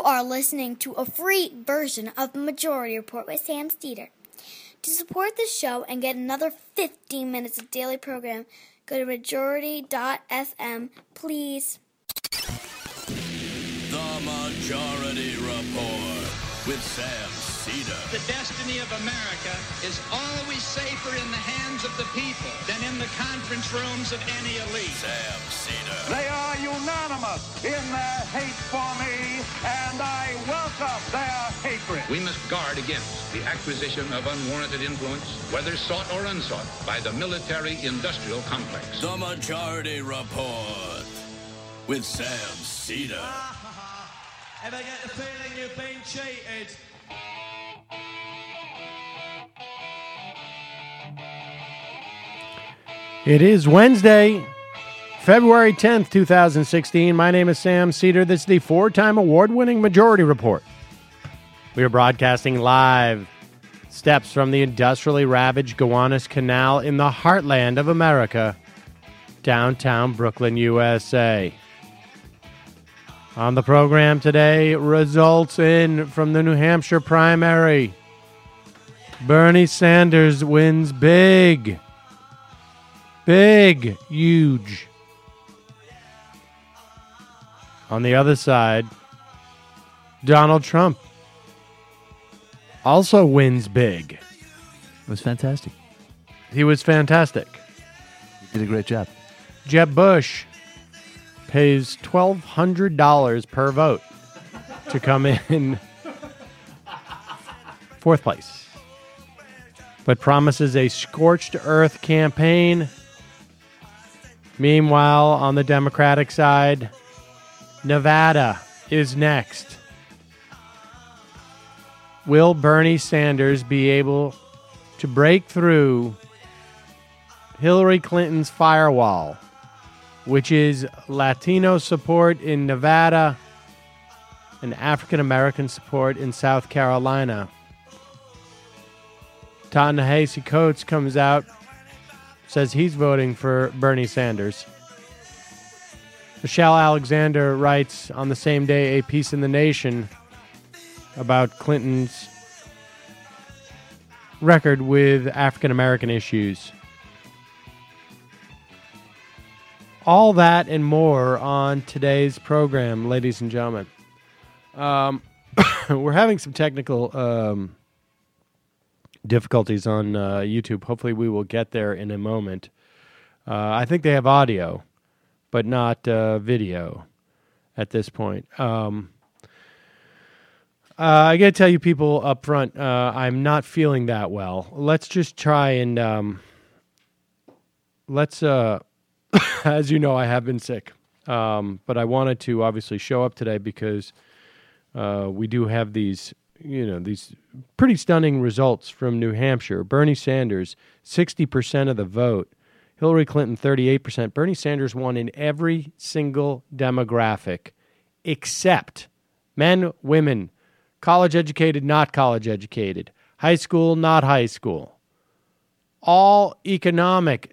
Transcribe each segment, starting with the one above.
are listening to a free version of the Majority Report with Sam Steeder. To support the show and get another 15 minutes of daily program, go to majority.fm, please. The Majority Report with Sam Steeder. The destiny of America is always safer in the hands of the people than in the conference rooms of any elite. Sam Steeder. They are unanimous in their hate for me, and I welcome their hatred. We must guard against the acquisition of unwarranted influence, whether sought or unsought, by the military-industrial complex. The Majority Report with Sam Steeder. Ever get the feeling you've been cheated? It is Wednesday, February 10th, 2016. My name is Sam Steeder. This is the four-time award-winning Majority Report. We are broadcasting live steps from the industrially ravaged Gowanus Canal in the heartland of America, downtown Brooklyn, USA. On the program today, results from the New Hampshire primary. Bernie Sanders wins big. Big, huge. On the other side, Donald Trump also wins big. It was fantastic. He was fantastic. You did a great job. Jeb Bush pays $1,200 per vote to come in fourth place, but promises a scorched earth campaign. Meanwhile, on the Democratic side, Nevada is next. Will Bernie Sanders be able to break through Hillary Clinton's firewall, which is Latino support in Nevada and African-American support in South Carolina? Ta-Nehisi Coates comes out, says he's voting for Bernie Sanders. Michelle Alexander writes on the same day a piece in The Nation about Clinton's record with African-American issues. All that and more on today's program, ladies and gentlemen. We're having some technical difficulties on YouTube. Hopefully we will get there in a moment. I think they have audio, but not video at this point. I got to tell you people up front, I'm not feeling that well. Let's just try and as you know, I have been sick, but I wanted to obviously show up today because we do have these pretty stunning results from New Hampshire. Bernie Sanders, 60% of the vote. Hillary Clinton, 38%. Bernie Sanders won in every single demographic except men, women, college educated, not college educated, high school, not high school. All economic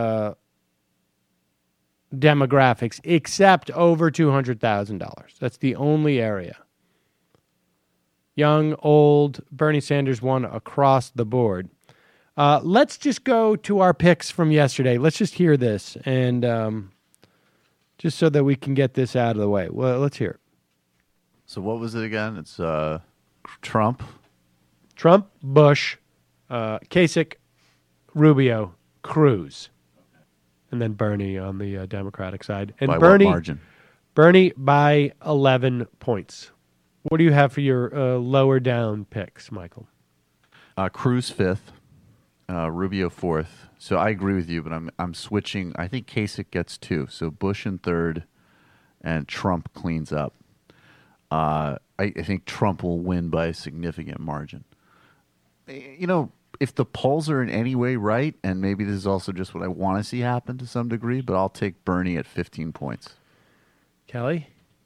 demographics except over $200,000. That's the only area. Young, old, Bernie Sanders won across the board. Let's just go to our picks from yesterday. Let's just hear this, and just so that we can get this out of the way. Well, let's hear it. So what was it again? It's Trump, Bush, Kasich, Rubio, Cruz, and then Bernie on the Democratic side. And by Bernie, what margin? Bernie by 11 points. What do you have for your lower down picks, Michael? Cruz fifth, Rubio fourth. So I agree with you, but I'm switching. I think Kasich gets two. So Bush in third, and Trump cleans up. I think Trump will win by a significant margin. You know, if the polls are in any way right, and maybe this is also just what I want to see happen to some degree, but I'll take Bernie at 15 points. Kelly?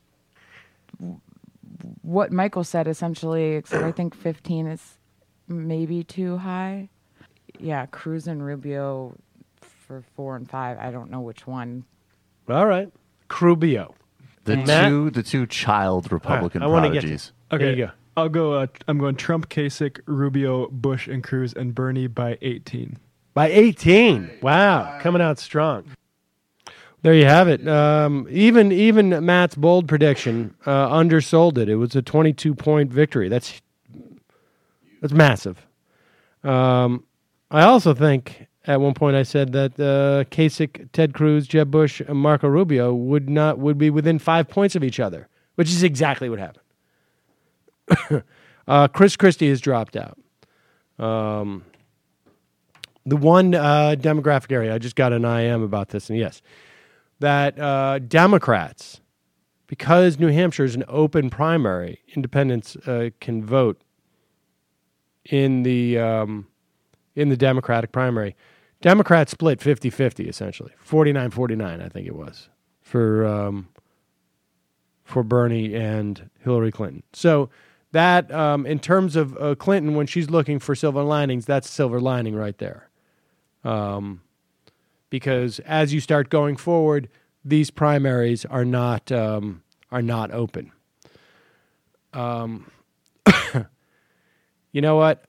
What Michael said, essentially, except I think 15 is maybe too high. Yeah, Cruz and Rubio for 4 and 5. I don't know which one. All right. Crubio. The two child Republican I wanna get to- prodigies. There Okay, you go. I'll go. I'm going Trump, Kasich, Rubio, Bush, and Cruz, and Bernie by 18. By 18. Wow, coming out strong. There you have it. Even Matt's bold prediction undersold it. It was a 22-point victory. That's massive. I also think at one point I said that Kasich, Ted Cruz, Jeb Bush, and Marco Rubio would be within 5 points of each other, which is exactly what happened. Chris Christie has dropped out. The one demographic area, I just got an IM about this, and yes, that Democrats, because New Hampshire is an open primary, independents can vote in the Democratic primary. Democrats split 50-50, essentially. 49-49, I think it was, for Bernie and Hillary Clinton. So that, in terms of Clinton, when she's looking for silver linings, that's silver lining right there. Because as you start going forward, these primaries are not open. You know what?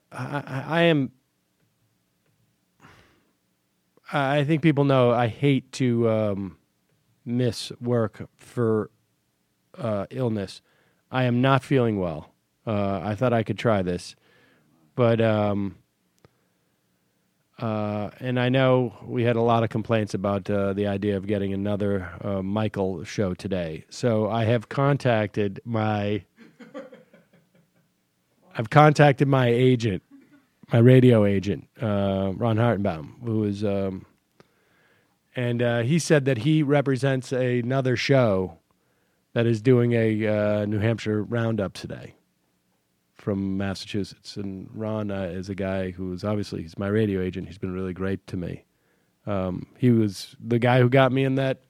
I think people know I hate to miss work for illness. I am not feeling well. I thought I could try this, but and I know we had a lot of complaints about the idea of getting another Michael show today. So I have contacted my agent, my radio agent, Ron Hartenbaum, who is, and he said that he represents another show that is doing a New Hampshire roundup today from Massachusetts. And Ron is a guy who's obviously, he's my radio agent. He's been really great to me. He was the guy who got me in that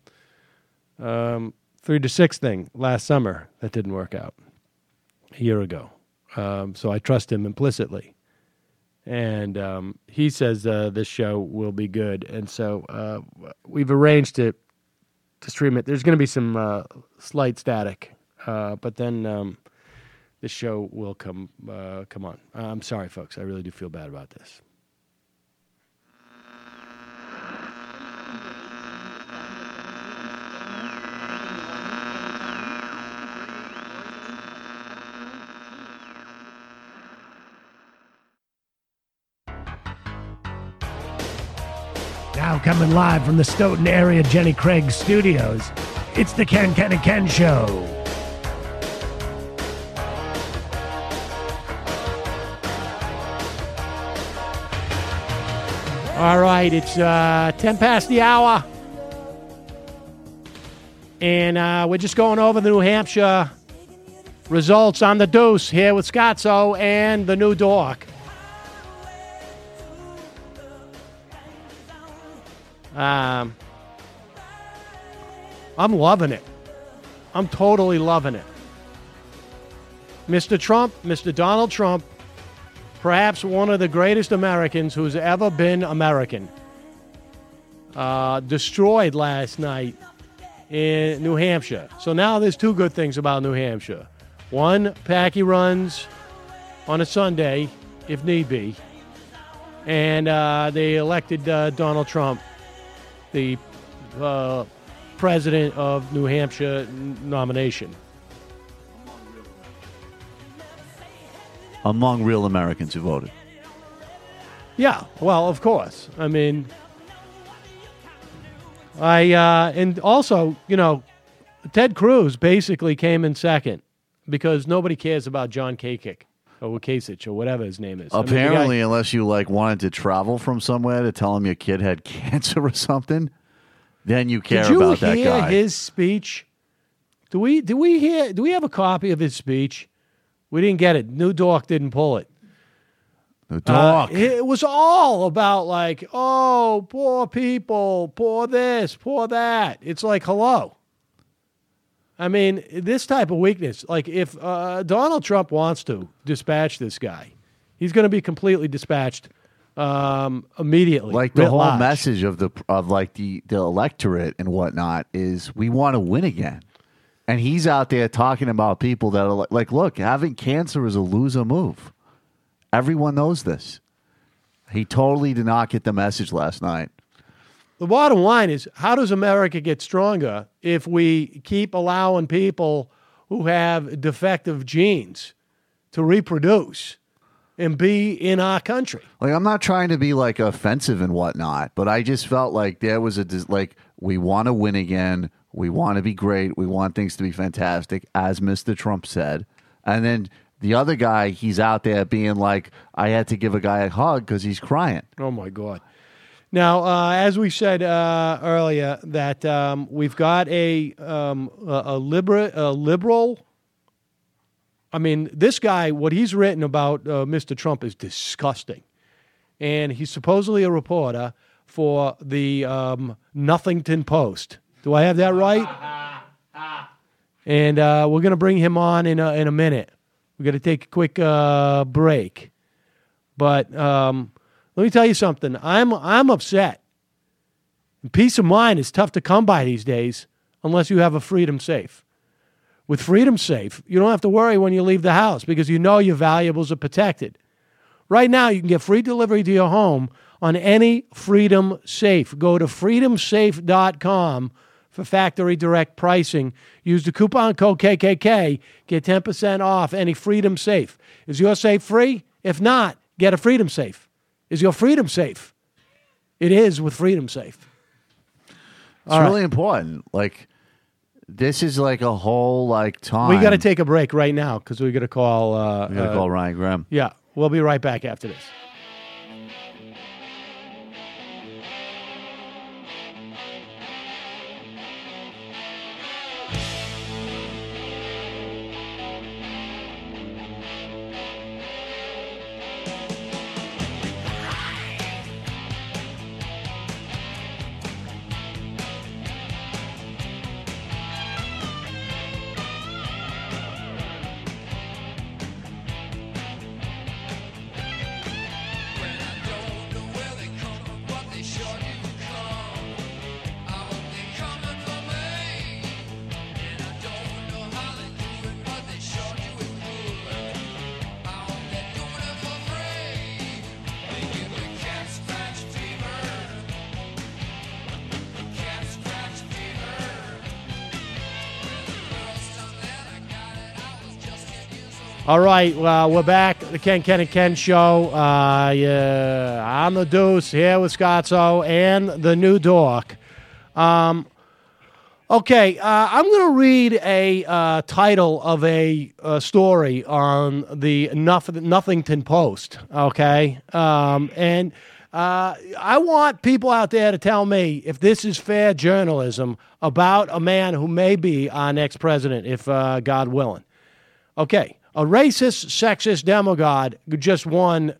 3-6 thing last summer that didn't work out a year ago. So I trust him implicitly. And he says this show will be good. And so we've arranged to stream it. There's going to be some slight static, but then this show will come on. I'm sorry, folks. I really do feel bad about this. Now coming live from the Stoughton area Jenny Craig studios, it's the Ken and Ken Show. All right, it's 10 past the hour, and we're just going over the New Hampshire results on the Deuce here with Scotzo and the new Dork. I'm loving it. I'm totally loving it. Mr. Trump, Mr. Donald Trump, perhaps one of the greatest Americans who's ever been American, destroyed last night in New Hampshire. So now there's two good things about New Hampshire. One, Packy runs on a Sunday, if need be. And they elected Donald Trump the president of New Hampshire nomination. Among real Americans who voted. Yeah, well, of course. I mean, and also, you know, Ted Cruz basically came in second because nobody cares about John Kasich or Kasich or whatever his name is. Apparently, I mean, unless you wanted to travel from somewhere to tell him your kid had cancer or something, then you care about that guy. Did you hear his speech? Do we have a copy of his speech? We didn't get it. New Dork didn't pull it. New Dork. It was all about oh, poor people, poor this, poor that. It's like, hello. I mean, this type of weakness, if Donald Trump wants to dispatch this guy, he's going to be completely dispatched immediately. The whole message of the electorate and whatnot is we want to win again. And he's out there talking about people that are like, look, having cancer is a loser move. Everyone knows this. He totally did not get the message last night. The bottom line is, how does America get stronger if we keep allowing people who have defective genes to reproduce and be in our country? Like, I'm not trying to be like offensive and whatnot, but I just felt like there was we want to win again. We want to be great. We want things to be fantastic, as Mr. Trump said. And then the other guy, he's out there being like, I had to give a guy a hug because he's crying. Oh, my God. Now, as we said earlier, that we've got a liberal. I mean, this guy, what he's written about Mr. Trump is disgusting. And he's supposedly a reporter for the Nothington Post. Do I have that right? And we're going to bring him on in a minute. We're going to take a quick break. But let me tell you something. I'm upset. Peace of mind is tough to come by these days unless you have a Freedom Safe. With Freedom Safe, you don't have to worry when you leave the house because you know your valuables are protected. Right now, you can get free delivery to your home on any Freedom Safe. Go to freedomsafe.com for factory direct pricing. Use the coupon code KKK. Get 10% off any Freedom Safe. Is your safe free? If not, get a Freedom Safe. Is your Freedom Safe? It is with Freedom Safe. It's really important. Like, this is like a whole time. We got to take a break right now because we got to call. We got to call Ryan Graham. Yeah, we'll be right back after this. All right, we're back. The Ken and Ken Show. I'm the Deuce here with Scotzo and the new dork. Okay, I'm going to read a title of a story on the Nothington Post. Okay, and I want people out there to tell me if this is fair journalism about a man who may be our next president, if God willing. Okay. A racist, sexist demagogue just won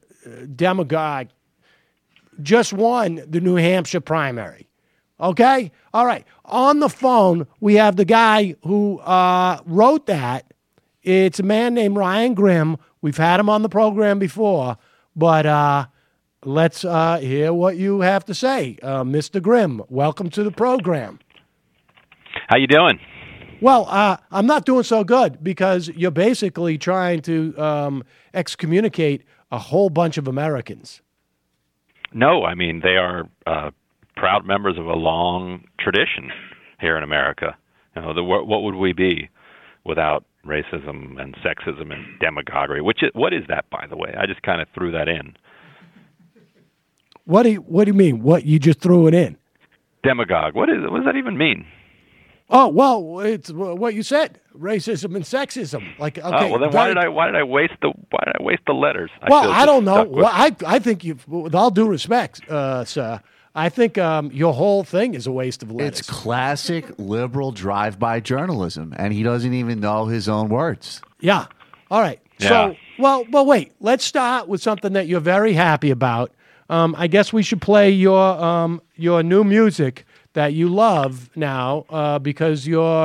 the New Hampshire primary. Okay? All right. On the phone, we have the guy who wrote that. It's a man named Ryan Grimm. We've had him on the program before, but let's hear what you have to say. Mr. Grimm, welcome to the program. How you doing? Well, I'm not doing so good because you're basically trying to excommunicate a whole bunch of Americans. No, I mean, they are proud members of a long tradition here in America. You know, what would we be without racism and sexism and demagoguery? What is that, by the way? I just kind of threw that in. What do you mean? What, you just threw it in? Demagogue. What does that even mean? Oh, well, it's what you said, racism and sexism. Like, okay, oh, well, then why did I waste the letters? I don't know. Well, I think with all due respect, sir, I think your whole thing is a waste of letters. It's classic liberal drive-by journalism, and he doesn't even know his own words. Yeah. All right. Yeah. So, well, wait. Let's start with something that you're very happy about. I guess we should play your new music that you love now because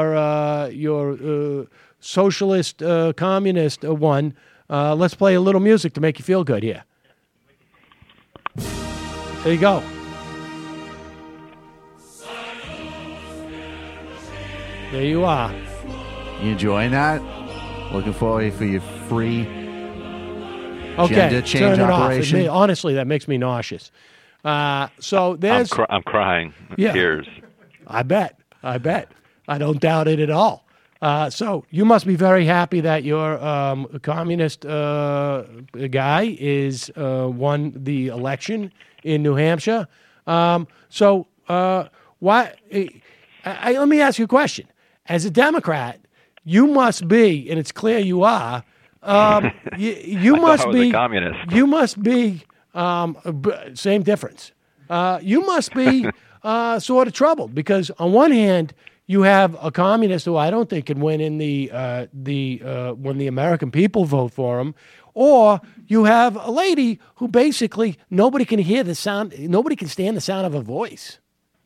your socialist, communist one. Let's play a little music to make you feel good here. There you go. There you are. You enjoying that? Looking forward for your free Okay, gender change turn it operation? off. Honestly, that makes me nauseous. So there's... I'm crying. Yeah. Tears. I bet. I don't doubt it at all. So you must be very happy that your communist guy is won the election in New Hampshire. Why? Let me ask you a question. As a Democrat, you must be, and it's clear you are. You must be a communist. You must be same difference. You must be sort of troubled because on one hand you have a communist who I don't think can win in when the American people vote for him, or you have a lady who basically nobody can hear the sound, nobody can stand the sound of her voice.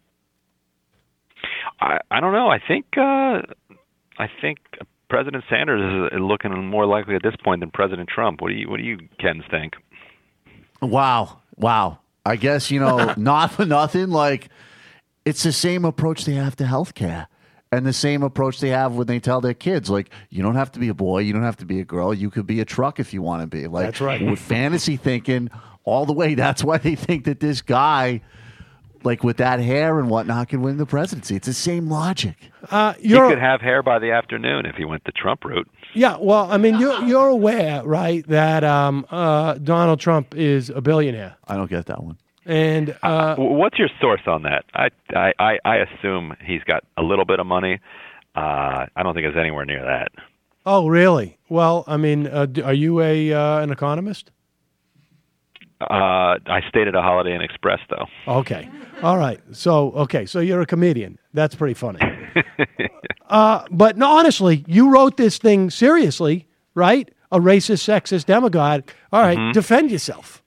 I don't know. I think President Sanders is looking more likely at this point than President Trump. What do you Ken think? Wow. I guess, not for nothing, like it's the same approach they have to healthcare and the same approach they have when they tell their kids, like, you don't have to be a boy, you don't have to be a girl, you could be a truck if you want to be. Like, that's right. With fantasy thinking all the way, that's why they think that this guy, like with that hair and whatnot, can win the presidency. It's the same logic. He could have hair by the afternoon if he went the Trump route. Yeah, well, I mean, you're aware, right, that Donald Trump is a billionaire. I don't get that one. And what's your source on that? I assume he's got a little bit of money. I don't think it's anywhere near that. Oh, really? Well, I mean, are you an economist? I stayed at a Holiday Inn Express, though. Okay. All right. So you're a comedian. That's pretty funny. But no, honestly, you wrote this thing seriously, right? A racist, sexist demagogue. All right. Defend yourself.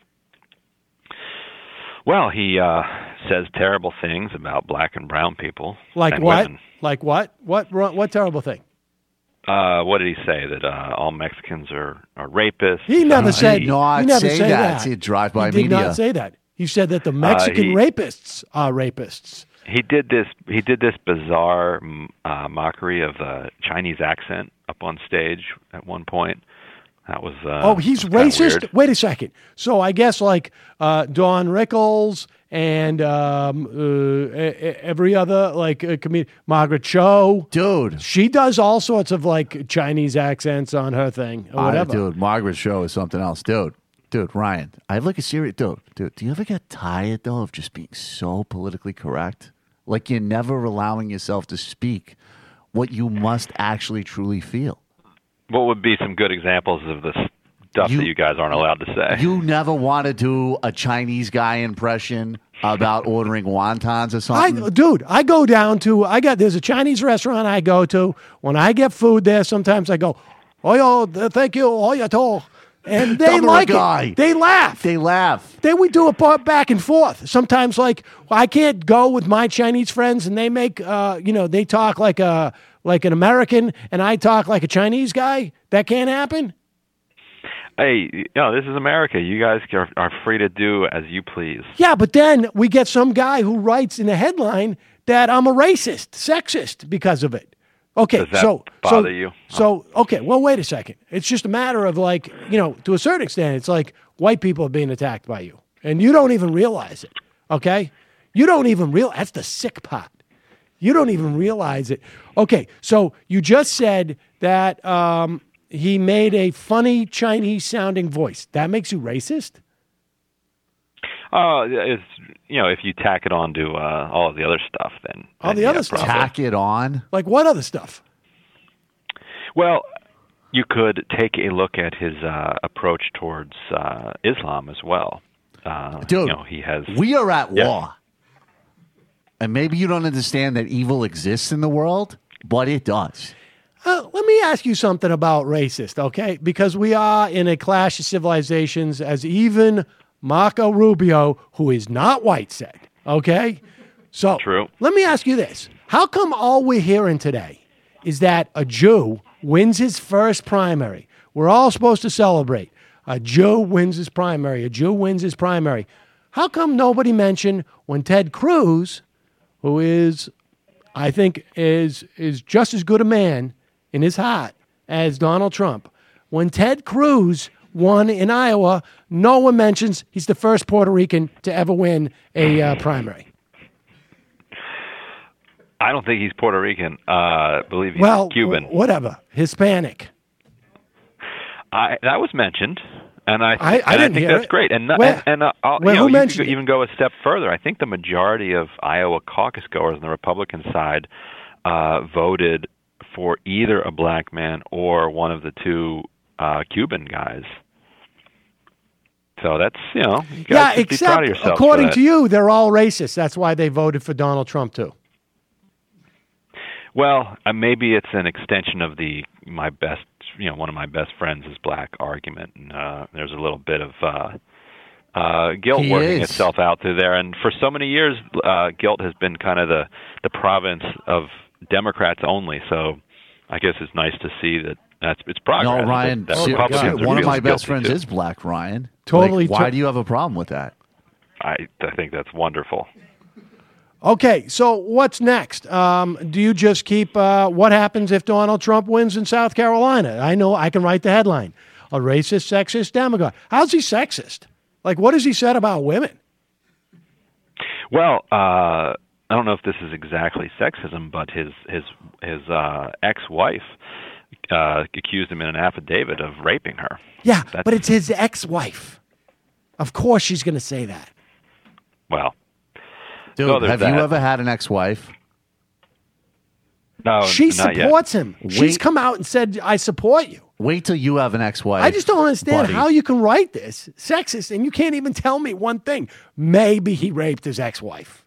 Well, he says terrible things about black and brown people. Like and what? Women. Like what? What terrible thing? What did he say? That all Mexicans are rapists? He never said. He never said that. He drive-by media. He did not say that. He said that the Mexican rapists are rapists. He did this bizarre mockery of the Chinese accent up on stage at one point. That was he's was kinda racist. weird. Wait a second. So I guess like Dawn Rickles and every other comedian, Margaret Cho, dude, she does all sorts of like Chinese accents on her thing or whatever. Dude, Margaret Cho is something else, dude. Dude, Ryan, I have like a serious dude. Do you ever get tired though of just being so politically correct? Like you're never allowing yourself to speak what you must actually truly feel. What would be some good examples of the stuff that you guys aren't allowed to say? You never want to do a Chinese guy impression about ordering wontons or something? I go down to, there's a Chinese restaurant I go to. When I get food there, sometimes I go, thank you, oyo. And they like it. They laugh. Then we do a back and forth. Sometimes, I can't go with my Chinese friends, and they make, they talk like an American, and I talk like a Chinese guy. That can't happen. Hey, this is America. You guys are free to do as you please. Yeah, but then we get some guy who writes in the headline that I'm a racist, sexist because of it. Okay, Does that bother you? Okay, well, wait a second. It's just a matter of to a certain extent, it's like white people are being attacked by you, and you don't even realize it, okay? You don't even realize, that's the sick part. You don't even realize it. Okay, so you just said that he made a funny Chinese-sounding voice. That makes you racist? It's if you tack it on to all of the other stuff, then all the other stuff. Tack it on? Like what other stuff? Well, you could take a look at his approach towards Islam as well. Dude, he has. We are at war. And maybe you don't understand that evil exists in the world, but it does. Let me ask you something about racist, okay? Because we are in a clash of civilizations, as even Marco Rubio, who is not white, said, okay? So true. Let me ask you this. How come all we're hearing today is that a Jew wins his first primary? We're all supposed to celebrate. A Jew wins his primary. A Jew wins his primary. How come nobody mentioned when Ted Cruz, who is, I think, is just as good a man in his heart as Donald Trump. When Ted Cruz won in Iowa, no one mentions he's the first Puerto Rican to ever win a primary. I don't think he's Puerto Rican. I believe he's Cuban. Whatever. Hispanic. That was mentioned, and I didn't think hear that's it. great. And who mentioned you could even go a step further. I think the majority of Iowa caucus goers on the Republican side voted for either a black man or one of the two Cuban guys. So that's, you guys should be proud of yourself. According to you, they're all racist. That's why they voted for Donald Trump too. Well, maybe it's an extension of one of my best friends is black argument, and there's a little bit of guilt working itself out through there. And for so many years, guilt has been kind of the province of Democrats only. So I guess it's nice to see that it's progress. No, Ryan, one of my best friends is black, Ryan. Totally. Why do you have a problem with that? I think that's wonderful. Okay, so what's next? Do you just keep what happens if Donald Trump wins in South Carolina? I know I can write the headline. A racist, sexist demagogue. How's he sexist? Like, what has he said about women? Well, I don't know if this is exactly sexism, but his ex-wife accused him in an affidavit of raping her. Yeah, but it's his ex-wife. Of course she's going to say that. Well, dude, have you ever had an ex-wife? No, she not supports yet. him. She's come out and said, I support you. Wait till you have an ex-wife. I just don't understand buddy. how you can write this sexist and you can't even tell me one thing. Maybe he raped his ex-wife.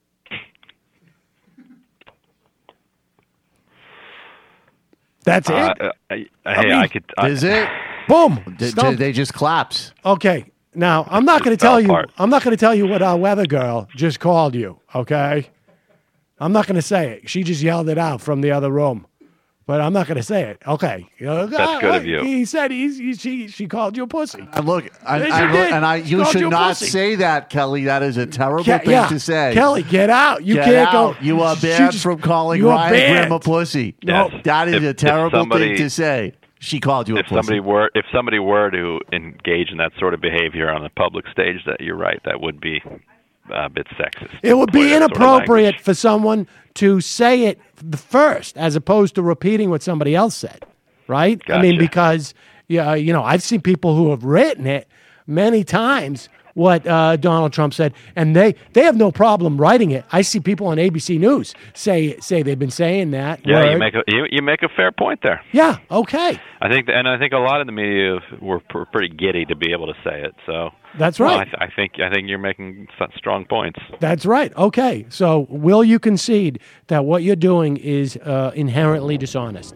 That's it. I could. Is it? Boom. They just claps. Okay. Now I'm not going to tell you. I'm not going to tell you what our weather girl just called you. Okay. I'm not going to say it. She just yelled it out from the other room, but I'm not going to say it. Okay. That's good of you. He said she called you a pussy. Look, you should not say that, Kelly. That is a terrible thing to say. Kelly, get out. You can't go. You are banned from calling Ryan Grimm a pussy. Yes. No, that is a terrible thing to say. She called you a pussy. If somebody were to engage in that sort of behavior on a public stage, that you're right, that would be a bit sexist. It would be inappropriate for someone to say it first, as opposed to repeating what somebody else said, right? Gotcha. I mean, because I've seen people who have written it many times what Donald Trump said, and they have no problem writing it. I see people on ABC News say they've been saying that. Yeah, word. you make a fair point there. Yeah, okay. I think a lot of the media were pretty giddy to be able to say it. So that's right. I think you're making strong points. That's right. Okay, so will you concede that what you're doing is inherently dishonest?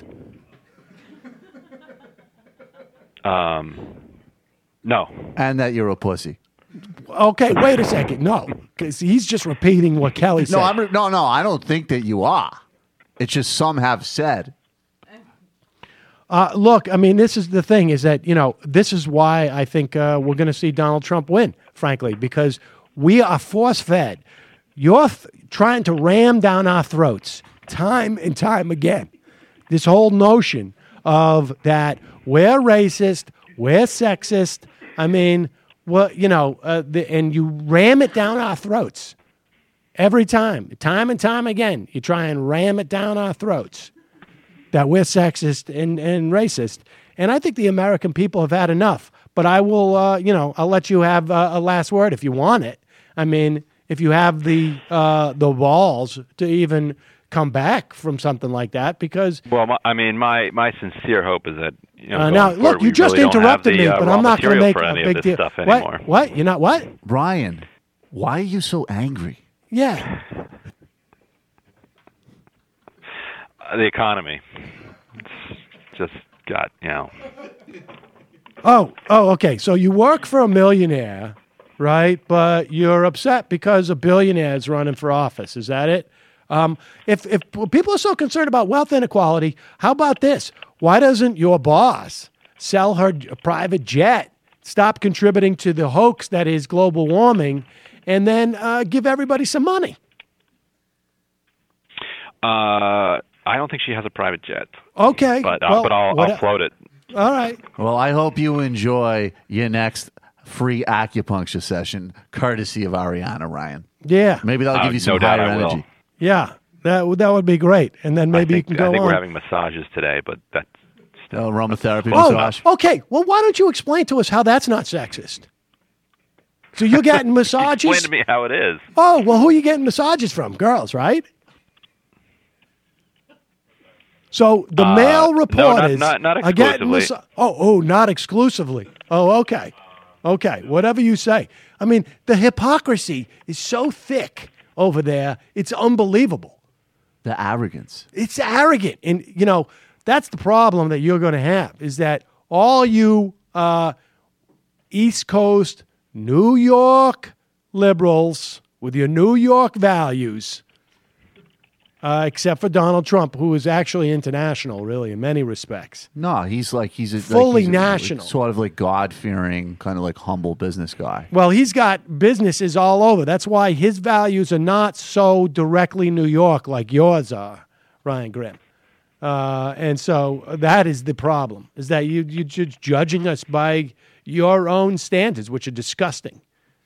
No. And that you're a pussy. Okay, wait a second. No, because he's just repeating what Kelly said. No, I don't think that you are. It's just some have said. Look, I mean, this is the thing is that, this is why I think we're going to see Donald Trump win, frankly, because we are force-fed. You're trying to ram down our throats time and time again. This whole notion of that we're racist, we're sexist. I mean, well, and you ram it down our throats every time and time again. You try and ram it down our throats that we're sexist and racist. And I think the American people have had enough. But I will, I'll let you have a last word if you want it. I mean, if you have the balls to even come back from something like that, because my sincere hope is that now look, you just interrupted me, but I'm not going to make a big deal. Stuff anymore. What? You're not what? Brian, why are you so angry? Yeah. The economy. It's just got, Oh, okay. So you work for a millionaire, right? But you're upset because a billionaire is running for office. Is that it? If people are so concerned about wealth inequality, how about this? Why doesn't your boss sell her private jet, stop contributing to the hoax that is global warming, and then give everybody some money? I I don't think she has a private jet. Okay. But well, I'll float it. All right. Well, I hope you enjoy your next free acupuncture session, courtesy of Ariana, Ryan. Yeah. Maybe that'll give you some no doubt higher I will. energy. Yeah. That would be great. And then maybe you can go I think on. we're having massages today, but that's aromatherapy massage. Okay. Well, why don't you explain to us how that's not sexist? So you're getting massages? Explain to me how it is. Oh, well, who are you getting massages from? Girls, right? So the male reporters not are getting exclusively. not exclusively. Oh, okay. Okay, whatever you say. I mean, the hypocrisy is so thick over there, it's unbelievable. The arrogance. It's arrogant. And, that's the problem that you're going to have, is that all you East Coast, New York liberals with your New York values, except for Donald Trump, who is actually international, really, in many respects. No, he's fully national, sort of like God-fearing, kind of like humble business guy. Well, he's got businesses all over. That's why his values are not so directly New York like yours are, Ryan Grimm. And so that is the problem, is that you're just judging us by your own standards, which are disgusting.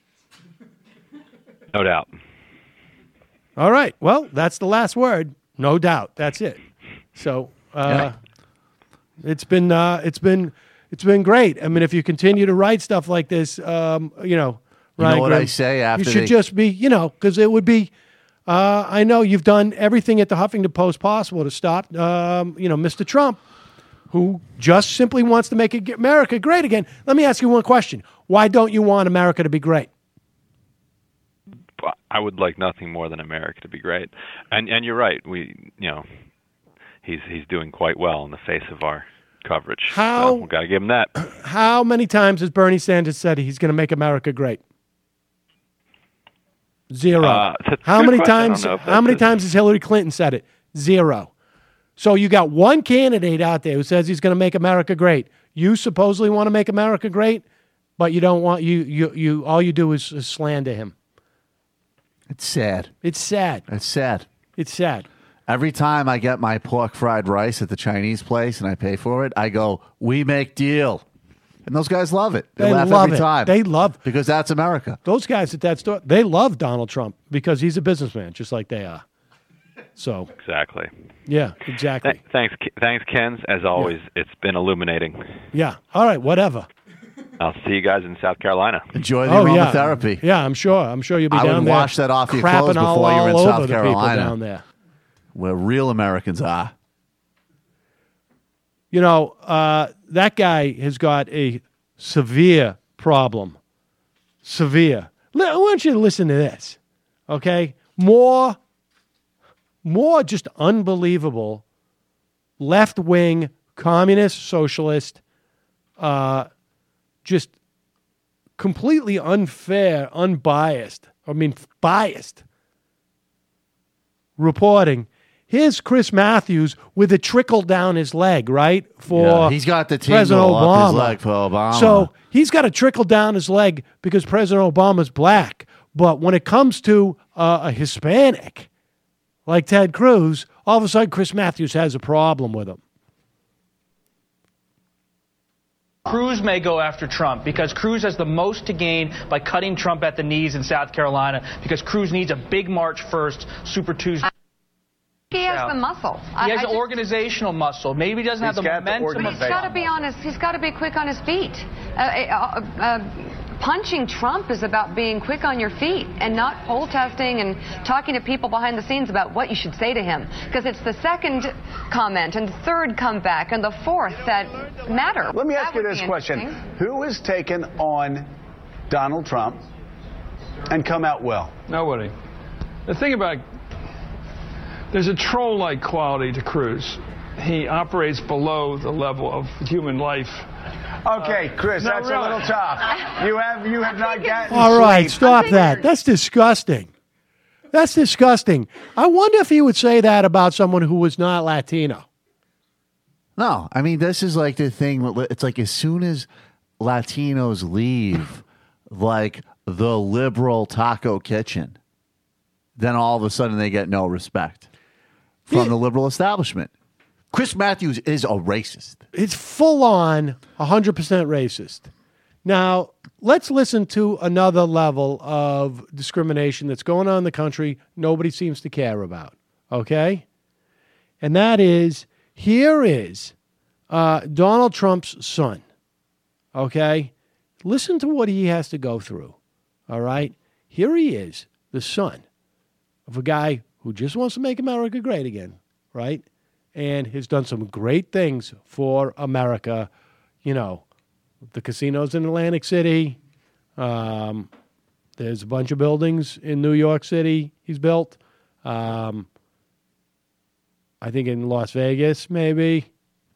No doubt. All right. Well, that's the last word. No doubt. That's it. So it's been great. I mean, if you continue to write stuff like this, Ryan know what Grimm, I say after you should just be, because it would be. I know you've done everything at the Huffington Post possible to stop, Mr. Trump, who just simply wants to make America great again. Let me ask you one question. Why don't you want America to be great? I would like nothing more than America to be great. And you're right. He's doing quite well in the face of our coverage. So we got to give him that. How many times has Bernie Sanders said he's going to make America great? Zero. How many times? How many times has Hillary Clinton said it? Zero. So you got one candidate out there who says he's going to make America great. You supposedly want to make America great, but you don't want you. All you do is slander him. It's sad. It's sad. It's sad. It's sad. Every time I get my pork fried rice at the Chinese place and I pay for it, I go, "We make deal." And those guys love it. They laugh love every it. time. They love because that's America. Those guys at that store, they love Donald Trump because he's a businessman, just like they are. So exactly. Yeah, exactly. Thanks, Ken. As always, It's been illuminating. Yeah. All right. Whatever. I'll see you guys in South Carolina. Enjoy the aromatherapy. Yeah, I'm sure you'll be I down would there. wash that off your crapping clothes before all you're in over South the people Carolina, down there. where real Americans are. That guy has got a severe problem. Severe. I want you to listen to this, okay? More just unbelievable left-wing communist, socialist, just completely unfair, unbiased, biased reporting. Here's Chris Matthews with a trickle down his leg, right? He's got the President tingle Obama. up his leg for Obama. So he's got a trickle down his leg because President Obama's black. But when it comes to a Hispanic like Ted Cruz, all of a sudden Chris Matthews has a problem with him. Cruz may go after Trump because Cruz has the most to gain by cutting Trump at the knees in South Carolina because Cruz needs a big March 1st, Super Tuesday. He has the muscle. He has organizational muscle. Maybe he doesn't have the momentum. He's got to be honest. He's got to be quick on his feet. Punching Trump is about being quick on your feet and not poll testing and talking to people behind the scenes about what you should say to him. Because it's the second comment and the third comeback and the fourth that matter. Let me ask you this question. Who has taken on Donald Trump and come out well? Nobody. The thing about there's a troll-like quality to Cruz. He operates below the level of human life. Okay, Chris, that's a little tough. You have not gotten All right, sleep. stop that. That's disgusting. That's disgusting. I wonder if he would say that about someone who was not Latino. No, I mean, this is like the thing. It's like as soon as Latinos leave, like the liberal taco kitchen, then all of a sudden they get no respect. from the liberal establishment. Chris Matthews is a racist. It's full on 100% racist. Now, let's listen to another level of discrimination that's going on in the country nobody seems to care about, okay? And that is, here is Donald Trump's son, okay? Listen to what he has to go through, all right? Here he is, the son of a guy who just wants to make America great again, right? And has done some great things for America, you know, the casinos in Atlantic City. There's a bunch of buildings in New York City he's built. I think in Las Vegas, maybe.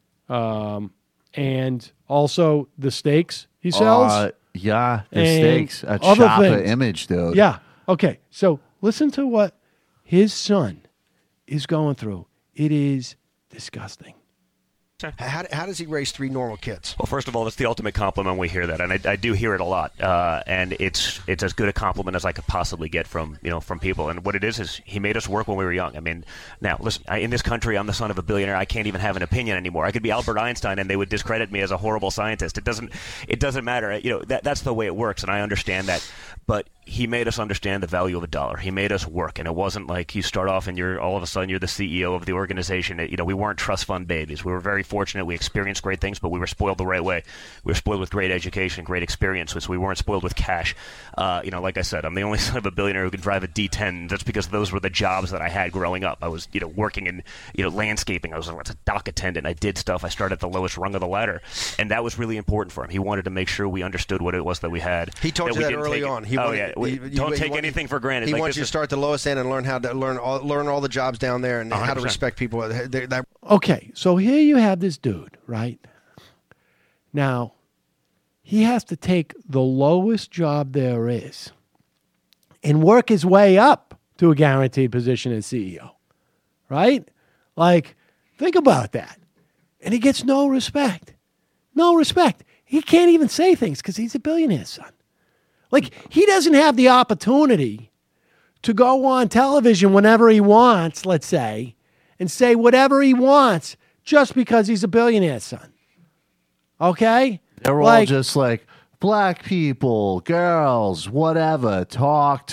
And also the steaks he sells. Yeah, the and steaks at other Shoppa things. Image, dude. Yeah. Okay. So listen to what his son is going through. It is disgusting. How does he raise 3 normal kids? Well, first of all, that's the ultimate compliment when we hear that, and I do hear it a lot. And it's as good a compliment as I could possibly get from people. And what it is he made us work when we were young. I mean, now listen, in this country, I'm the son of a billionaire. I can't even have an opinion anymore. I could be Albert Einstein, and they would discredit me as a horrible scientist. It doesn't matter. You know, that's the way it works, and I understand that. But he made us understand the value of a dollar. He made us work, and it wasn't like you start off and all of a sudden you're the CEO of the organization. You know, we weren't trust fund babies. We were very fortunate. We experienced great things, but we were spoiled the right way. We were spoiled with great education, great experiences. We weren't spoiled with cash. You know, like I said, I'm the only son of a billionaire who can drive a D10. That's because those were the jobs that I had growing up. I was, working in, landscaping. I was a dock attendant. I did stuff. I started at the lowest rung of the ladder, and that was really important for him. He wanted to make sure we understood what it was that we had. He told you that early on. Don't take anything for granted. He like, wants you to start at the lowest end and learn how to learn all the jobs down there and 100%. How to respect people. Okay, so here you have this dude, right? Now, he has to take the lowest job there is and work his way up to a guaranteed position as CEO, right? Like, think about that. And he gets no respect. No respect. He can't even say things because he's a billionaire's son. Like, he doesn't have the opportunity to go on television whenever he wants, let's say, and say whatever he wants just because he's a billionaire's son. Okay? They're all just like, black people, girls, whatever. Talk.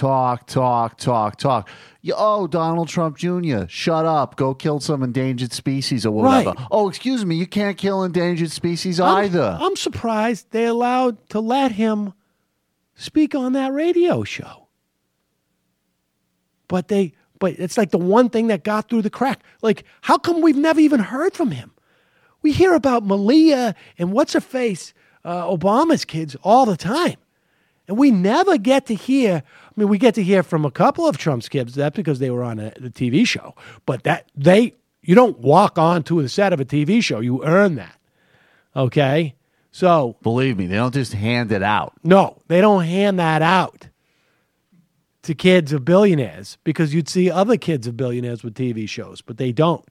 Oh, Donald Trump Jr., shut up. Go kill some endangered species or whatever. Right. Oh, excuse me, you can't kill endangered species either. I'm surprised they allowed to let him speak on that radio show. But it's like the one thing that got through the crack. Like, how come we've never even heard from him? We hear about Malia and what's-her-face, Obama's kids all the time. And we never get to hear, I mean, we get to hear from a couple of Trump's kids. That's because they were on the TV show. But you don't walk onto the set of a TV show. You earn that. Okay? So, believe me, they don't just hand it out. No, they don't hand that out to kids of billionaires because you'd see other kids of billionaires with TV shows, but they don't.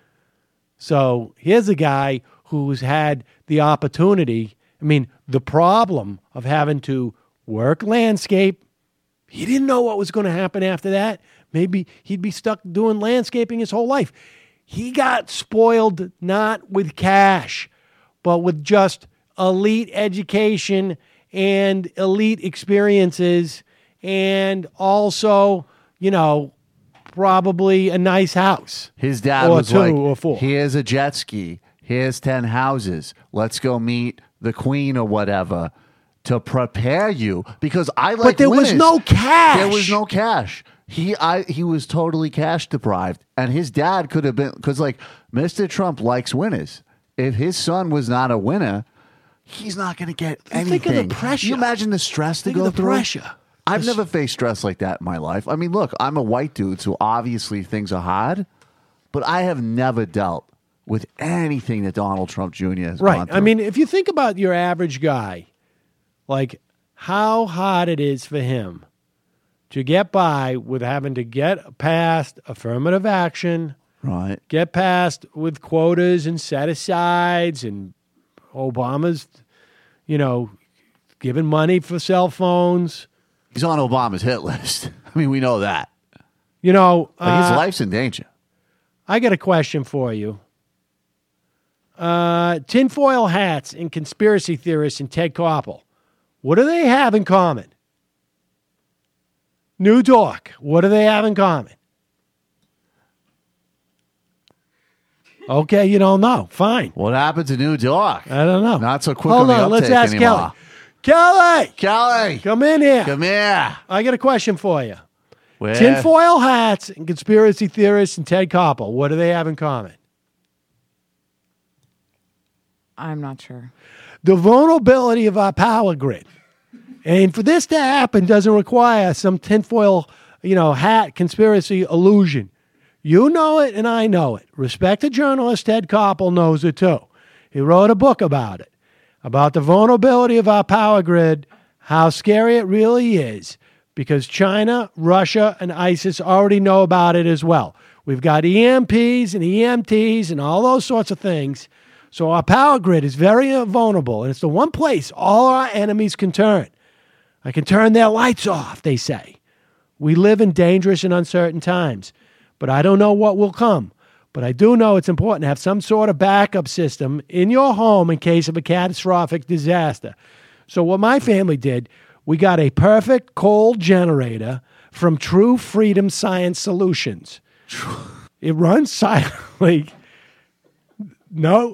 So here's a guy who's had the opportunity. I mean, the problem of having to work landscape, he didn't know what was going to happen after that. Maybe he'd be stuck doing landscaping his whole life. He got spoiled not with cash, but with just elite education and elite experiences and also, probably a nice house. His dad or was two like, or four. Here's a jet ski. Here's 10 houses. Let's go meet the queen or whatever to prepare you. Because But there was no cash. There was no cash. He was totally cash deprived. And his dad could have been, because Mr. Trump likes winners. If his son was not a winner, he's not going to get anything. Think of the pressure. You imagine the stress to Think go of the through? pressure. I've never faced stress like that in my life. I mean, look, I'm a white dude, so obviously things are hard, but I have never dealt with anything that Donald Trump Jr. has gone through. I mean, if you think about your average guy, like how hard it is for him to get by with having to get past affirmative action, right? Get past with quotas and set-asides and Obama's, giving money for cell phones. He's on Obama's hit list. I mean, we know that. His life's in danger. I got a question for you. Tinfoil hats and conspiracy theorists and Ted Koppel. What do they have in common? New Talk. What do they have in common? Okay, you don't know. Fine. What happened to New Talk? I don't know. Not so quick Hold on the on, let's uptake ask anymore. Kelly. Kelly. Come in here. Come here. I got a question for you. Where? Tinfoil hats and conspiracy theorists and Ted Koppel. What do they have in common? I'm not sure. The vulnerability of our power grid. And for this to happen doesn't require some tinfoil, hat conspiracy illusion. You know it and I know it. Respected journalist Ted Koppel knows it too. He wrote a book about it, about the vulnerability of our power grid, how scary it really is, because China, Russia, and ISIS already know about it as well. We've got EMPs and EMTs and all those sorts of things. So our power grid is very vulnerable, and it's the one place all our enemies can turn. I can turn their lights off, they say. We live in dangerous and uncertain times, but I don't know what will come. But I do know it's important to have some sort of backup system in your home in case of a catastrophic disaster. So what my family did, we got a perfect coal generator from True Freedom Science Solutions. It runs silently, no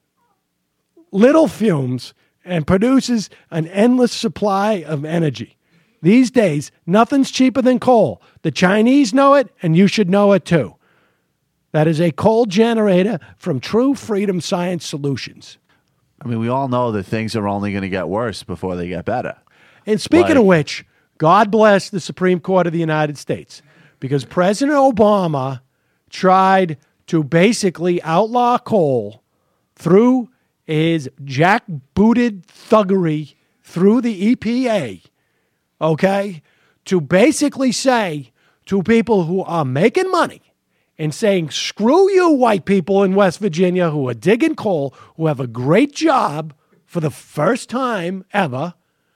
little fumes, and produces an endless supply of energy. These days, nothing's cheaper than coal. The Chinese know it, and you should know it too. That is a coal generator from True Freedom Science Solutions. I mean, we all know that things are only going to get worse before they get better. And speaking of which, God bless the Supreme Court of the United States, because President Obama tried to basically outlaw coal through his jackbooted thuggery through the EPA, okay, to basically say to people who are making money and saying, screw you, white people in West Virginia who are digging coal, who have a great job for the first time ever,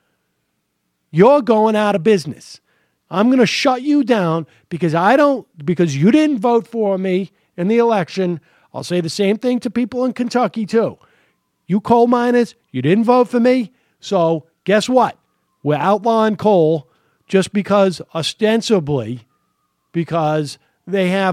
you're going out of business. I'm going to shut you down because you didn't vote for me in the election. I'll say the same thing to people in Kentucky too. You coal miners, you didn't vote for me. So guess what? We're outlawing coal just because ostensibly because they have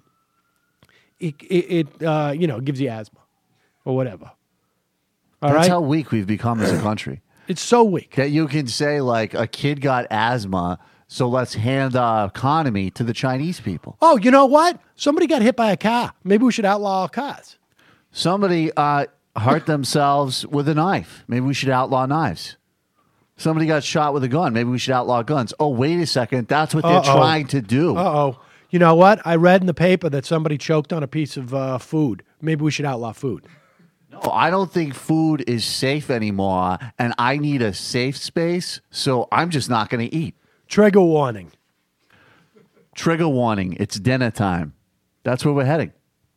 it gives you asthma or whatever. All That's right? how weak we've become as a country. It's so weak. That you can say, like, a kid got asthma, so let's hand the economy to the Chinese people. Oh, you know what? Somebody got hit by a car. Maybe we should outlaw cars. Somebody hurt themselves with a knife. Maybe we should outlaw knives. Somebody got shot with a gun. Maybe we should outlaw guns. Oh, wait a second. That's what they're trying to do. Uh-oh. You know what? I read in the paper that somebody choked on a piece of food. Maybe we should outlaw food. No, I don't think food is safe anymore, and I need a safe space, so I'm just not going to eat. Trigger warning. Trigger warning. It's dinner time. That's where we're heading.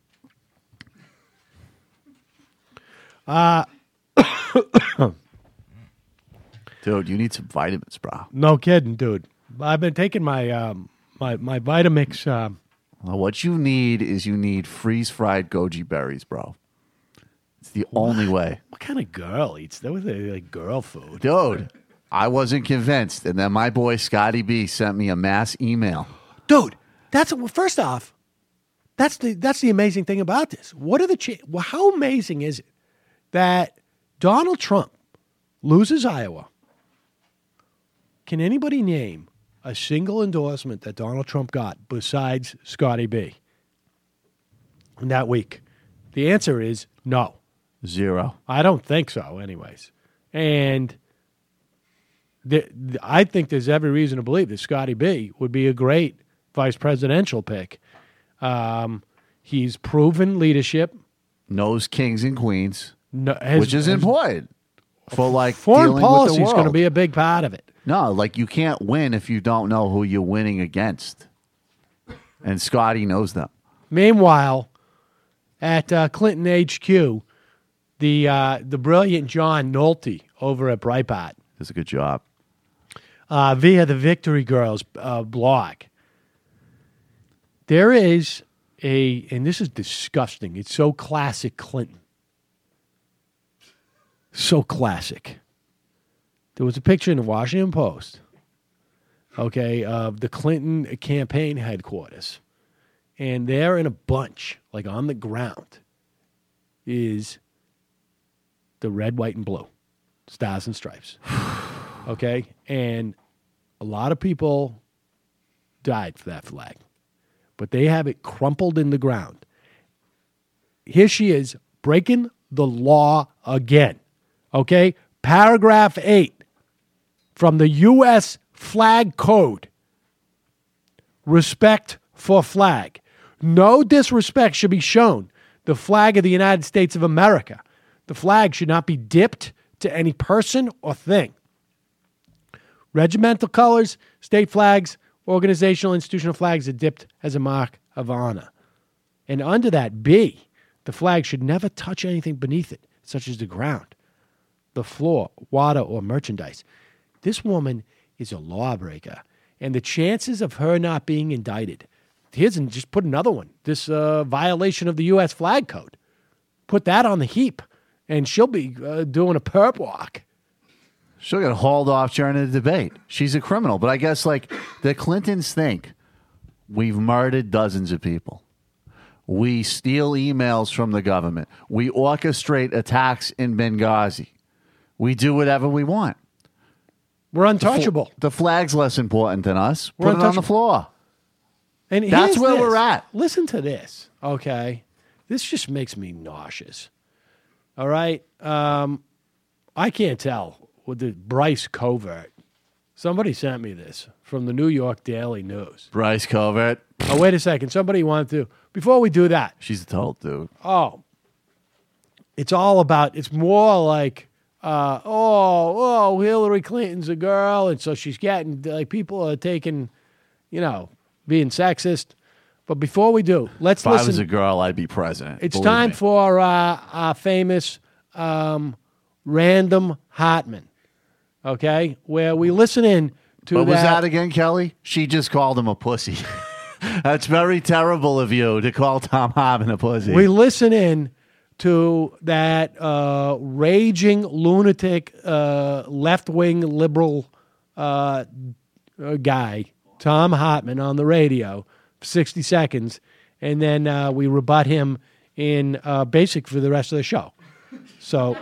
Dude, you need some vitamins, bro. No kidding, dude. I've been taking my my Vitamix. Well, what you need freeze-fried goji berries, bro. It's the only way. What kind of girl eats? That was like girl food. Dude, I wasn't convinced. And then my boy Scotty B sent me a mass email. Dude, first off, that's the amazing thing about this. What are how amazing is it that Donald Trump loses Iowa? Can anybody name a single endorsement that Donald Trump got besides Scotty B in that week? The answer is no. 0. I don't think so, anyways. And I think there's every reason to believe that Scotty B would be a great vice presidential pick. He's proven leadership. Knows kings and queens, which is important for like foreign policy with is the going to world. be a big part of it. No, like you can't win if you don't know who you're winning against. And Scotty knows them. Meanwhile, at Clinton HQ, the brilliant John Nolte over at Breitbart does a good job. Via the Victory Girls blog. There is and this is disgusting. It's so classic Clinton. So classic. There was a picture in the Washington Post, okay, of the Clinton campaign headquarters. And there in a bunch, like on the ground, is the red, white, and blue, stars and stripes. Okay? And a lot of people died for that flag. But they have it crumpled in the ground. Here she is, breaking the law again. Okay? Paragraph 8 from the U.S. Flag Code. Respect for flag. No disrespect should be shown the flag of the United States of America. The flag should not be dipped to any person or thing. Regimental colors, state flags, organizational, institutional flags are dipped as a mark of honor. And under that, B, the flag should never touch anything beneath it, such as the ground, the floor, water, or merchandise. This woman is a lawbreaker, and the chances of her not being indicted, just put another one, this violation of the U.S. Flag Code. Put that on the heap, and she'll be doing a perp walk. She'll get hauled off during the debate. She's a criminal. But I guess, like, the Clintons think we've murdered dozens of people. We steal emails from the government. We orchestrate attacks in Benghazi. We do whatever we want. We're untouchable. The flag's less important than us. Put it on the floor. And that's where we're at. Listen to this, okay? This just makes me nauseous. All right? I can't tell. With the Bryce Covert. Somebody sent me this from the New York Daily News. Bryce Covert. Oh, wait a second. Somebody wanted to. Before we do that. She's a total dude. Oh. It's all about, it's more like, Hillary Clinton's a girl. And so she's getting, like, people are taking, being sexist. But before we do, let's listen. If I was a girl, I'd be president. It's time for our famous Random Hartman. Okay, where we listen in to What was that again, Kelly? She just called him a pussy. That's very terrible of you to call Tom Hartman a pussy. We listen in to that raging lunatic left-wing liberal guy, Tom Hartman, on the radio for 60 seconds, and then we rebut him in basic for the rest of the show. So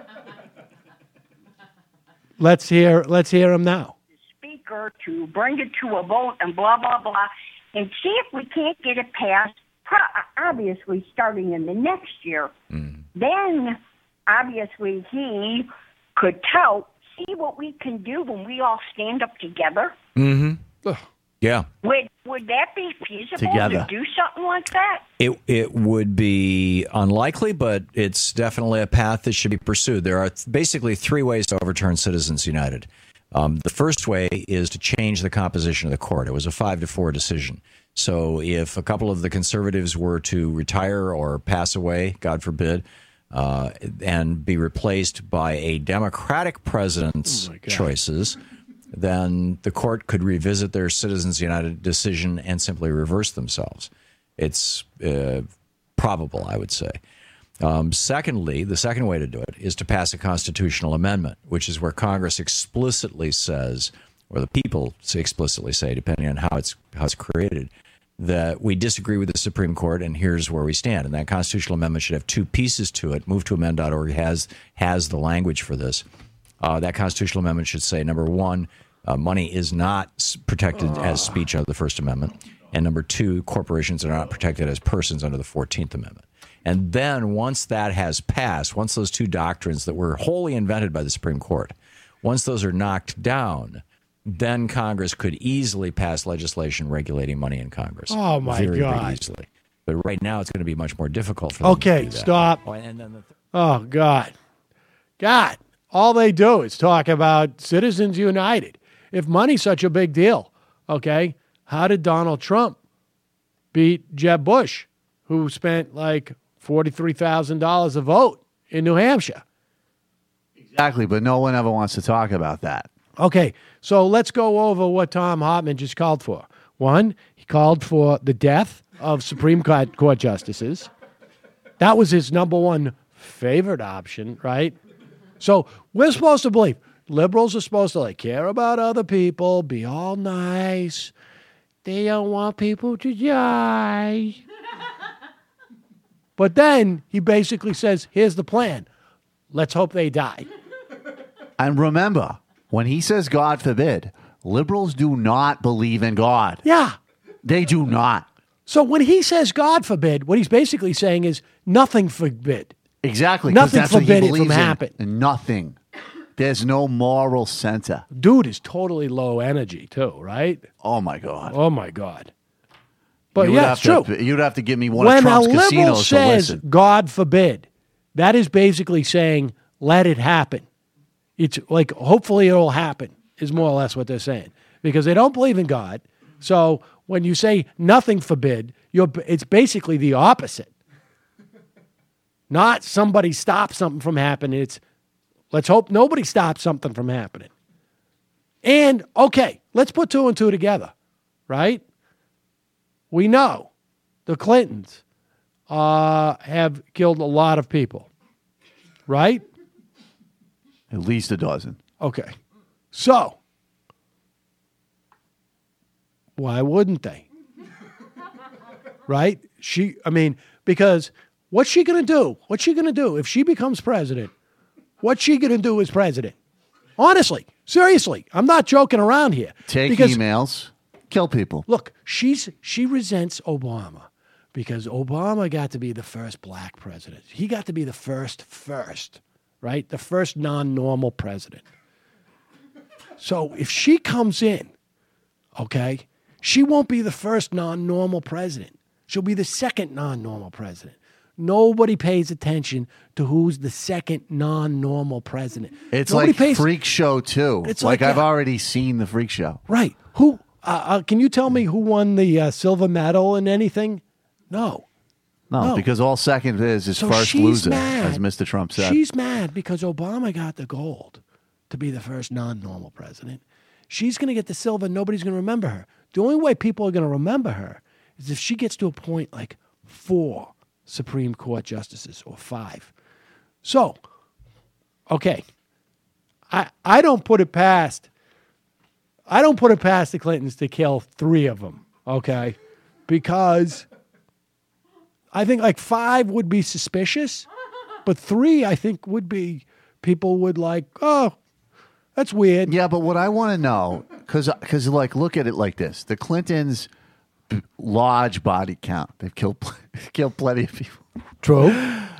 let's hear him now. Speaker to bring it to a vote and blah, blah, blah, and see if we can't get it passed, obviously starting in the next year. Then, obviously, he could see what we can do when we all stand up together. Mm-hmm. Yeah. Would that be feasible Together. to do something like that? It would be unlikely, but it's definitely a path that should be pursued. There are basically three ways to overturn Citizens United. The first way is to change the composition of the court. It was a 5-4 decision. So if a couple of the conservatives were to retire or pass away, God forbid, and be replaced by a Democratic president's choices, then the court could revisit their Citizens United decision and simply reverse themselves. It's probable, I would say. Secondly, the second way to do it is to pass a constitutional amendment, which is where Congress explicitly says, or the people explicitly say, depending on how it's created, that we disagree with the Supreme Court and here's where we stand. And that constitutional amendment should have two pieces to it. MoveToAmend.org has the language for this. That constitutional amendment should say, number one, money is not protected as speech under the First Amendment. And number two, corporations are not protected as persons under the 14th Amendment. And then once that has passed, once those two doctrines that were wholly invented by the Supreme Court, once those are knocked down, then Congress could easily pass legislation regulating money in Congress. Oh, my very, God. Very easily. But right now it's going to be much more difficult for them to do that. Stop. Oh, and then God. All they do is talk about Citizens United. If money's such a big deal, okay, how did Donald Trump beat Jeb Bush, who spent like $43,000 a vote in New Hampshire? Exactly, but no one ever wants to talk about that. Okay, so let's go over what Tom Hartman just called for. One, he called for the death of Supreme Court justices. That was his number one favorite option, right? So we're supposed to believe liberals are supposed to care about other people, be all nice. They don't want people to die. But then he basically says, here's the plan. Let's hope they die. And remember, when he says God forbid, liberals do not believe in God. Yeah. They do not. So when he says God forbid, what he's basically saying is nothing forbid. Exactly. Nothing forbid it from happening. Nothing. There's no moral center. Dude is totally low energy too, right? Oh my God. Oh my God. But yeah, it's true. You'd have to give me one of Trump's casinos to when a liberal says listen. God forbid, that is basically saying let it happen. It's like hopefully it will happen is more or less what they're saying because they don't believe in God. So when you say nothing forbid, it's basically the opposite. Not somebody stops something from happening. It's let's hope nobody stops something from happening. And, okay, let's put two and two together, right? We know the Clintons have killed a lot of people, right? At least a dozen. Okay. So, why wouldn't they? Right? Because what's she going to do? What's she going to do if she becomes president? What's she going to do as president? Honestly, seriously, I'm not joking around here. Take emails, kill people. Look, she resents Obama because Obama got to be the first black president. He got to be the first, right? The first non-normal president. So if she comes in, okay, she won't be the first non-normal president. She'll be the second non-normal president. Nobody pays attention to who's the second non-normal president. It's like Freak Show 2. It's like I've that. already seen the Freak Show. Right. Who? Can you tell me who won the silver medal in anything? No, because all second is So first she's loser, mad. as Mr. Trump said. She's mad because Obama got the gold to be the first non-normal president. She's going to get the silver. Nobody's going to remember her. The only way people are going to remember her is if she gets to a point like 4 Supreme Court justices or 5. So, okay, I don't put it past the Clintons to kill 3 of them, okay? Because I think like 5 would be suspicious, but 3 I think would be people would like, oh, that's weird. Yeah, but what I want to know, because like look at it like this: the Clintons, large body count, they've killed plenty of people. True.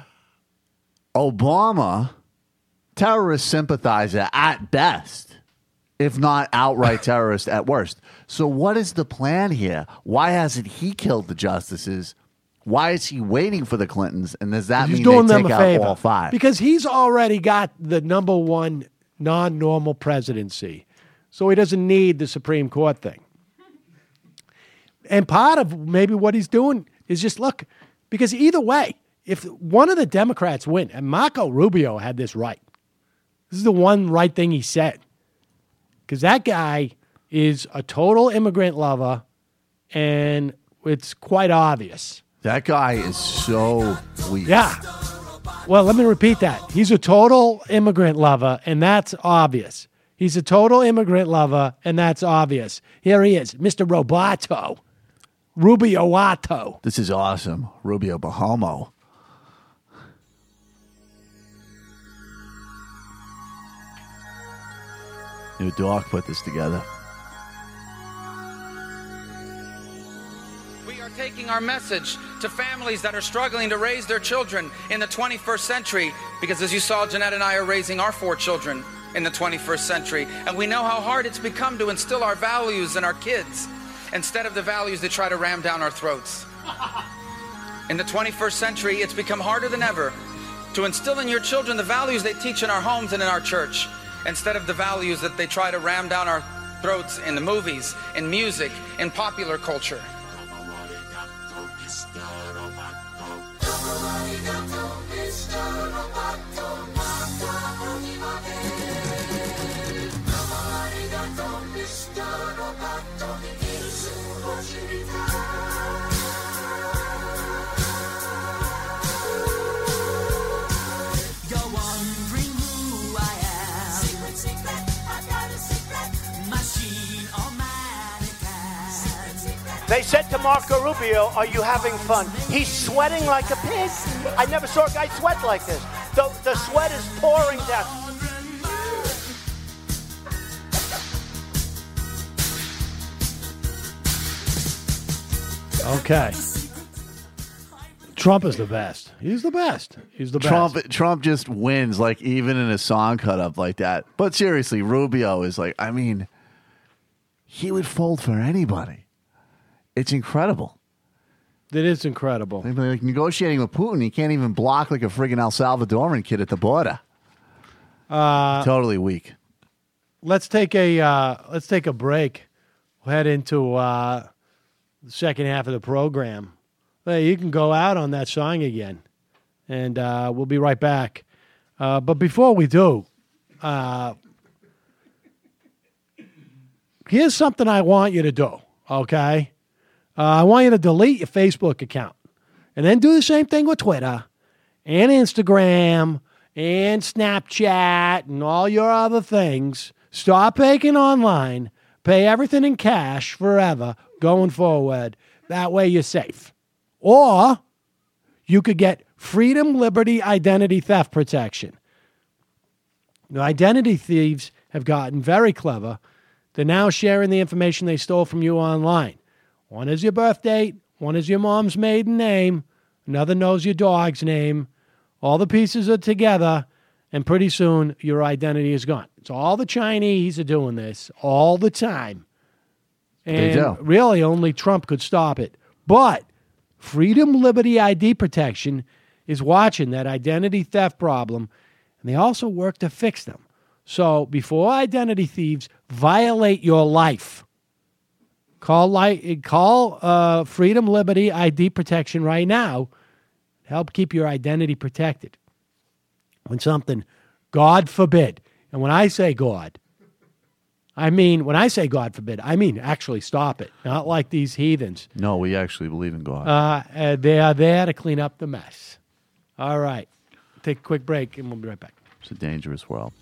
Obama, terrorist sympathizer at best, if not outright terrorist at worst. So what is the plan here? Why hasn't he killed the justices? Why is he waiting for the Clintons? And does that mean doing they them take a out favor all 5? because he's already got the number 1 non-normal presidency, so he doesn't need the Supreme Court thing. And part of maybe what he's doing is just look, because either way, if one of the Democrats win, and Marco Rubio had this right, this is the one right thing he said, because that guy is a total immigrant lover, and it's quite obvious. That guy is so weak. Yeah. Well, let me repeat that. He's a total immigrant lover, and that's obvious. He's a total immigrant lover, and that's obvious. Here he is, Mr. Roboto. Rubio-Otto. This is awesome. Rubio Bahomo. New Dog put this together. We are taking our message to families that are struggling to raise their children in the 21st century, because as you saw, Jeanette and I are raising our 4 children in the 21st century, and we know how hard it's become to instill our values in our kids instead of the values that try to ram down our throats. In the 21st century, it's become harder than ever to instill in your children the values they teach in our homes and in our church, instead of the values that they try to ram down our throats in the movies, in music, in popular culture. They said to Marco Rubio, are you having fun? He's sweating like a pig. I never saw a guy sweat like this. The sweat is pouring down. Okay. Trump is the best. He's the best. He's the best. Trump just wins, like, even in a song cut up like that. But seriously, Rubio is like, I mean, he would fold for anybody. It's incredible. It is incredible. Like negotiating with Putin, he can't even block like a friggin' El Salvadoran kid at the border. Totally weak. Let's take a break. We'll head into the second half of the program. Hey, you can go out on that song again, and we'll be right back. But before we do, here's something I want you to do, okay? I want you to delete your Facebook account, and then do the same thing with Twitter and Instagram and Snapchat and all your other things. Stop paying online. Pay everything in cash forever going forward. That way you're safe. Or you could get Freedom Liberty Identity Theft Protection. The identity thieves have gotten very clever. They're now sharing the information they stole from you online. One is your birth date. One is your mom's maiden name. Another knows your dog's name. All the pieces are together, and pretty soon your identity is gone. It's all the Chinese are doing this all the time. And they do. Really only Trump could stop it. But Freedom Liberty ID Protection is watching that identity theft problem, and they also work to fix them. So before identity thieves violate your life, call Freedom Liberty ID Protection right now to help keep your identity protected. When something, God forbid, and when I say God, when I say God forbid, I mean actually stop it. Not like these heathens. No, we actually believe in God. They are there to clean up the mess. All right. Take a quick break, and we'll be right back. It's a dangerous world.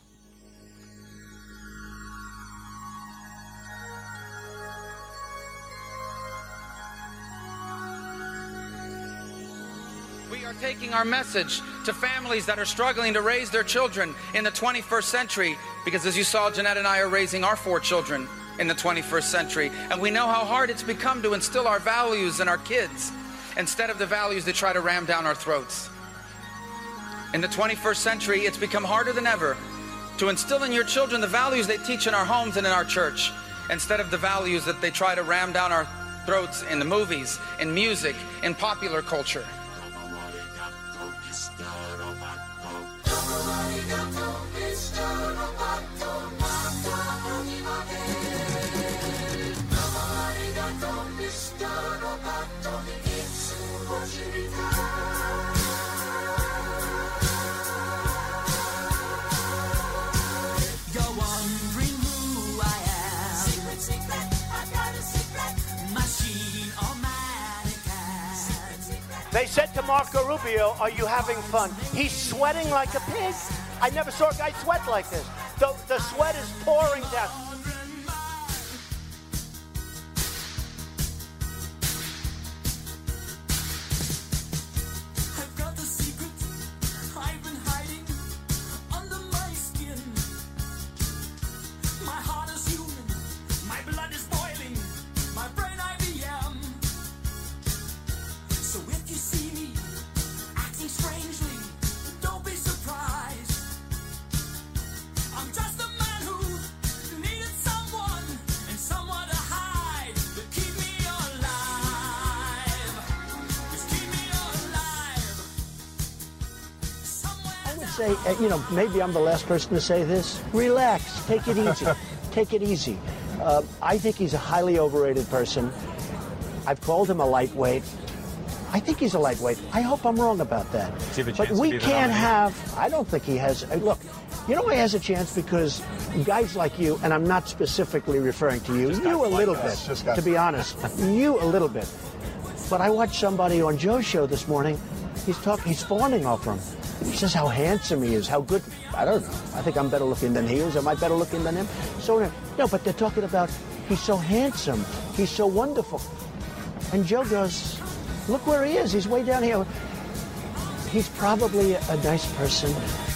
We are taking our message to families that are struggling to raise their children in the 21st century, because as you saw, Jeanette and I are raising our 4 children in the 21st century, and we know how hard it's become to instill our values in our kids instead of the values that try to ram down our throats. In the 21st century, it's become harder than ever to instill in your children the values they teach in our homes and in our church instead of the values that they try to ram down our throats in the movies, in music, in popular culture. They said to Marco Rubio, are you having fun? He's sweating like a pig. I never saw a guy sweat like this. The sweat is pouring down. I've got the secret I've been hiding under my skin. My heart is human, my blood is boiling, my brain IBM. So if you see me acting strangely, don't be surprised. I'm just a man who needed someone and someone to hide. To keep me alive. Just keep me alive. I would say, maybe I'm the last person to say this. Relax. Take it easy. Take it easy. I think he's a highly overrated person. I've called him a lightweight. I think he's a lightweight. I hope I'm wrong about that. But we can't have, I don't think he has, look, you know he has a chance because guys like you, and I'm not specifically referring to you, you a little bit, to be honest, you a little bit. But I watched somebody on Joe's show this morning, he's fawning over him. He says how handsome he is, how good, I don't know. I think I'm better looking than he is. Am I better looking than him? So, no, but they're talking about he's so handsome, he's so wonderful. And Joe goes, look where he is. He's way down here. He's probably a nice person.